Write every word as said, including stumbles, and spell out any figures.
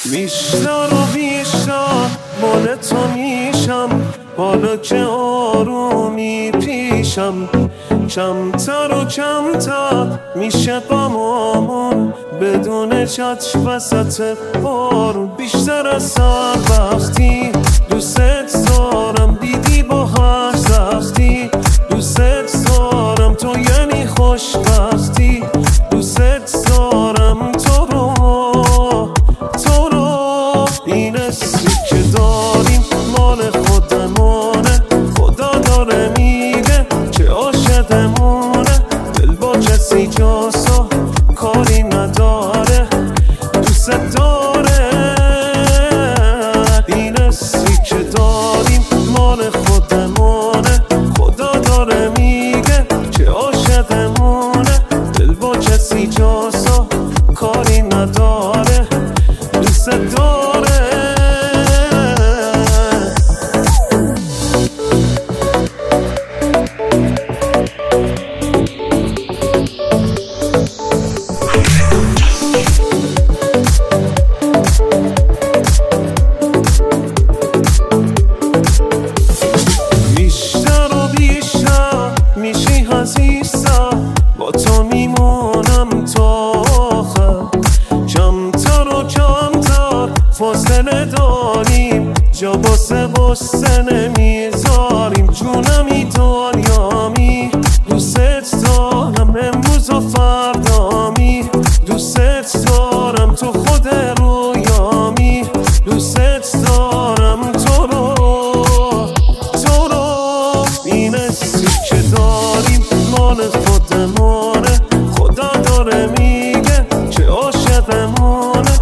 بیشتر و بیشتر مال تو میشم، حالا که آرومی پیشم. کمتر و کمتر میشه غمامون، بدون چتر وسط بارون. بیشتر از هر وقتی دوست دارم، دیدی با هر سختی دوست دارم. تو یعنی خوشبختی، دوست دارم تو رو تو رو. این حسی که داریم مال خودمونه، خدا داره میگه که عاشقمونه. دل با کسی جاست و کاری نداره، دوست داره. این حسی که داریم مال خودمونه، خدا داره میگه که عاشقمونه. دل با کسی جاست و کاری نداره، دوست داره. بیشتر و بیشتر میشی عزیزم، با تو میمونم تا آخر. کمتر و کمتر فاصله داریم، جا واسه غصه نمیذاریم. جونمی دنیامی دوست دارم، امروز و فردامی دوست دارم. تو خود رویامی دوست دارم تو رو تو رو. این حسی که داریم مال خودمونه، خدا داره میگه که عاشقمونه.